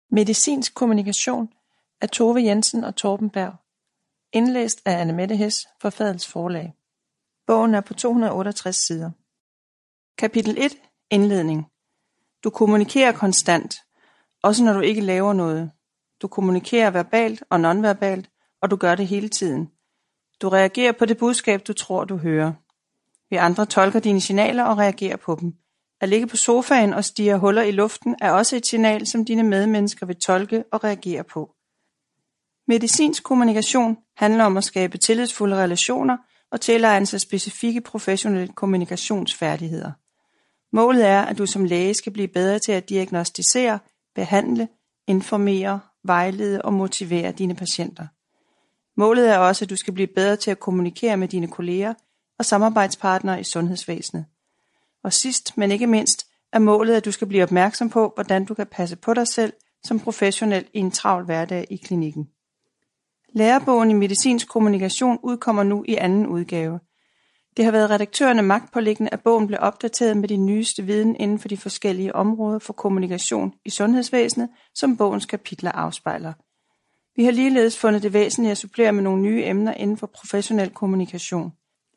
Medicinsk kommunikation af Tove Jensen og Torben Berg. Indlæst af Anne-Mette Hess for Fadels Forlag. Bogen er på 268 sider. Kapitel 1. Indledning. Du kommunikerer konstant, også når du ikke laver noget. Du kommunikerer verbalt og nonverbalt, og du gør det hele tiden. Du reagerer på det budskab, du tror, du hører. Vi andre tolker dine signaler og reagerer på dem. At ligge på sofaen og stirre huller i luften er også et signal, som dine medmennesker vil tolke og reagere på. Medicinsk kommunikation handler om at skabe tillidsfulde relationer og tilegne sig specifikke professionelle kommunikationsfærdigheder. Målet er, at du som læge skal blive bedre til at diagnosticere, behandle, informere, vejlede og motivere dine patienter. Målet er også, at du skal blive bedre til at kommunikere med dine kolleger og samarbejdspartnere i sundhedsvæsenet. Og sidst, men ikke mindst, er målet, at du skal blive opmærksom på, hvordan du kan passe på dig selv som professionel i en travl hverdag i klinikken. Lærebogen i medicinsk kommunikation udkommer nu i anden udgave. Det har været redaktørerne magtpåliggende, at bogen blev opdateret med de nyeste viden inden for de forskellige områder for kommunikation i sundhedsvæsenet, som bogens kapitler afspejler. Vi har ligeledes fundet det væsentligt at supplere med nogle nye emner inden for professionel kommunikation.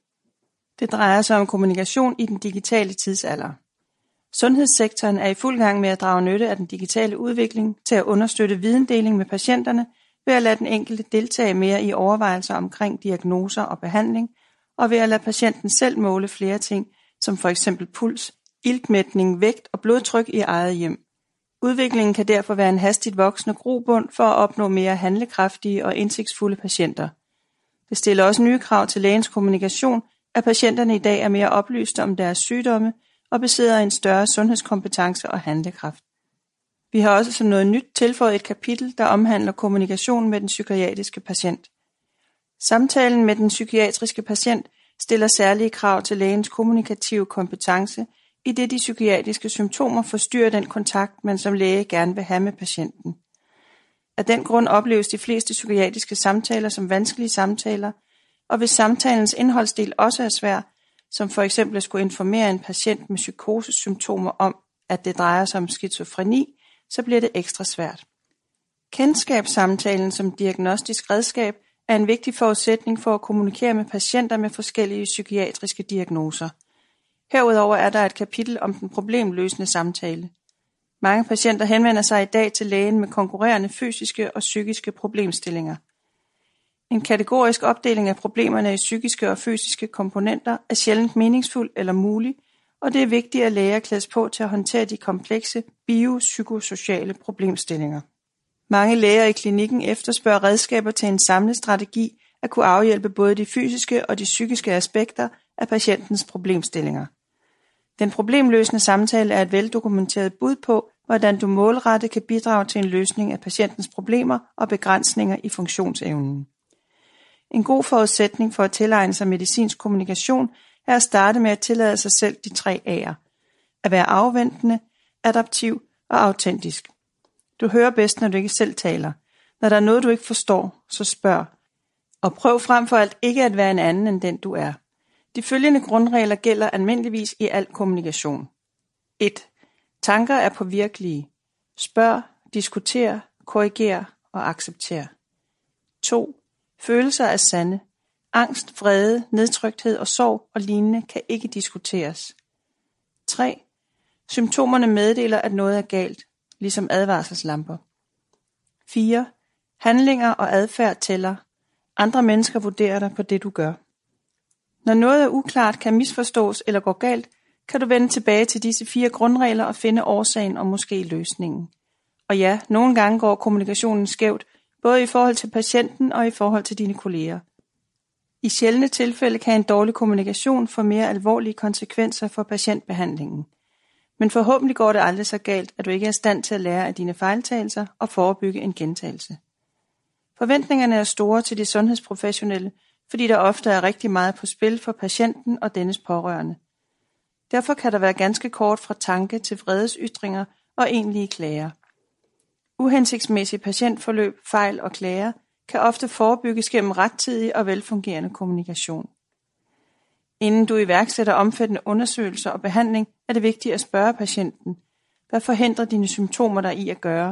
Det drejer sig om kommunikation i den digitale tidsalder. Sundhedssektoren er i fuld gang med at drage nytte af den digitale udvikling til at understøtte videndeling med patienterne ved at lade den enkelte deltage mere i overvejelser omkring diagnoser og behandling, og ved at lade patienten selv måle flere ting, som for eksempel puls, iltmætning, vægt og blodtryk i eget hjem. Udviklingen kan derfor være en hastigt voksende grobund for at opnå mere handlekraftige og indsigtsfulde patienter. Det stiller også nye krav til lægens kommunikation, at patienterne i dag er mere oplyste om deres sygdomme og besidder en større sundhedskompetence og handlekraft. Vi har også som noget nyt tilføjet et kapitel, der omhandler kommunikation med den psykiatriske patient. Samtalen med den psykiatriske patient stiller særlige krav til lægens kommunikative kompetence, idet de psykiatriske symptomer forstyrrer den kontakt, man som læge gerne vil have med patienten. Af den grund opleves de fleste psykiatriske samtaler som vanskelige samtaler, og hvis samtalens indholdsdel også er svær, som for eksempel at skulle informere en patient med psykosesymptomer om, at det drejer sig om skizofreni, så bliver det ekstra svært. Kendskabssamtalen som diagnostisk redskab er en vigtig forudsætning for at kommunikere med patienter med forskellige psykiatriske diagnoser. Herudover er der et kapitel om den problemløsende samtale. Mange patienter henvender sig i dag til lægen med konkurrerende fysiske og psykiske problemstillinger. En kategorisk opdeling af problemerne i psykiske og fysiske komponenter er sjældent meningsfuld eller mulig, og det er vigtigt, at læger klædes på til at håndtere de komplekse biopsykosociale problemstillinger. Mange læger i klinikken efterspørger redskaber til en samlet strategi at kunne afhjælpe både de fysiske og de psykiske aspekter af patientens problemstillinger. Den problemløsende samtale er et veldokumenteret bud på, hvordan du målrettet kan bidrage til en løsning af patientens problemer og begrænsninger i funktionsevnen. En god forudsætning for at tilegne sig medicinsk kommunikation er at starte med at tillade sig selv de 3 A'er. At være afventende, adaptiv og autentisk. Du hører bedst, når du ikke selv taler. Når der er noget, du ikke forstår, så spørg. Og prøv frem for alt ikke at være en anden end den, du er. De følgende grundregler gælder almindeligvis i al kommunikation. 1. Tanker er påvirkelige. Spørg, diskuter, korriger og accepter. 2. Følelser er sande. Angst, vrede, nedtrykthed og sorg og lignende kan ikke diskuteres. 3. Symptomerne meddeler, at noget er galt, ligesom advarselslamper. 4. Handlinger og adfærd tæller. Andre mennesker vurderer dig på det, du gør. Når noget er uklart, kan misforstås eller går galt, kan du vende tilbage til disse 4 grundregler og finde årsagen og måske løsningen. Og ja, nogle gange går kommunikationen skævt, både i forhold til patienten og i forhold til dine kolleger. I sjældne tilfælde kan en dårlig kommunikation få mere alvorlige konsekvenser for patientbehandlingen. Men forhåbentlig går det aldrig så galt, at du ikke er i stand til at lære af dine fejltagelser og forebygge en gentagelse. Forventningerne er store til de sundhedsprofessionelle, fordi der ofte er rigtig meget på spil for patienten og dennes pårørende. Derfor kan der være ganske kort fra tanke til vredesytringer og egentlige klager. Uhensigtsmæssige patientforløb, fejl og klager kan ofte forebygges gennem rettidig og velfungerende kommunikation. Inden du iværksætter omfattende undersøgelser og behandling, er det vigtigt at spørge patienten, hvad forhindrer dine symptomer dig i at gøre?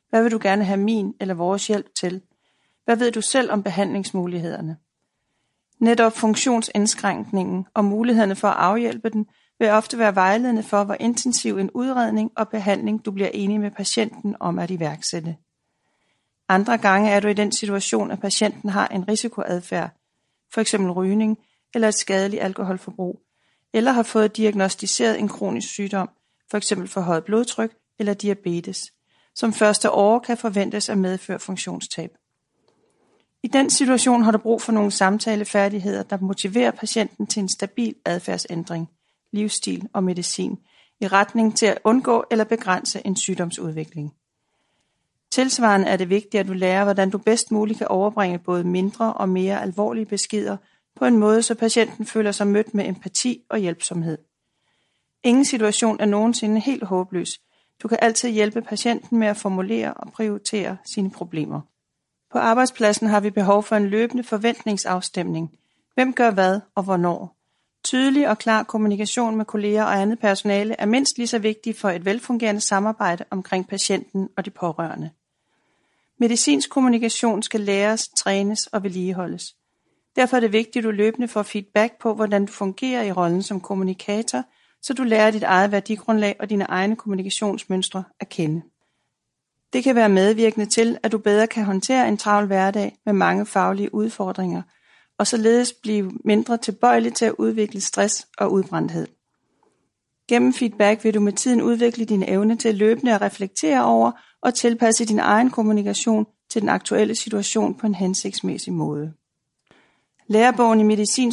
Hvad vil du gerne have min eller vores hjælp til? Hvad ved du selv om behandlingsmulighederne? Netop funktionsindskrænkningen og mulighederne for at afhjælpe den vil ofte være vejledende for, hvor intensiv en udredning og behandling du bliver enig med patienten om at iværksætte. Andre gange er du i den situation, at patienten har en risikoadfærd, f.eks. rygning eller et skadeligt alkoholforbrug, eller har fået diagnosticeret en kronisk sygdom, f.eks. forhøjet blodtryk eller diabetes, som første år kan forventes at medføre funktionstab. I den situation har du brug for nogle samtalefærdigheder, der motiverer patienten til en stabil adfærdsændring, livsstil og medicin i retning til at undgå eller begrænse en sygdomsudvikling. Tilsvarende er det vigtigt, at du lærer, hvordan du bedst muligt kan overbringe både mindre og mere alvorlige beskeder på en måde, så patienten føler sig mødt med empati og hjælpsomhed. Ingen situation er nogensinde helt håbløs. Du kan altid hjælpe patienten med at formulere og prioritere sine problemer. På arbejdspladsen har vi behov for en løbende forventningsafstemning. Hvem gør hvad og hvornår? Tydelig og klar kommunikation med kolleger og andet personale er mindst lige så vigtig for et velfungerende samarbejde omkring patienten og de pårørende. Medicinsk kommunikation skal læres, trænes og vedligeholdes. Derfor er det vigtigt, at du løbende får feedback på, hvordan du fungerer i rollen som kommunikator, så du lærer dit eget værdigrundlag og dine egne kommunikationsmønstre at kende. Det kan være medvirkende til, at du bedre kan håndtere en travl hverdag med mange faglige udfordringer, og således blive mindre tilbøjelig til at udvikle stress og udbrændthed. Gennem feedback vil du med tiden udvikle din evne til løbende at reflektere over og tilpasse din egen kommunikation til den aktuelle situation på en hensigtsmæssig måde. Lærebogen i medicinsk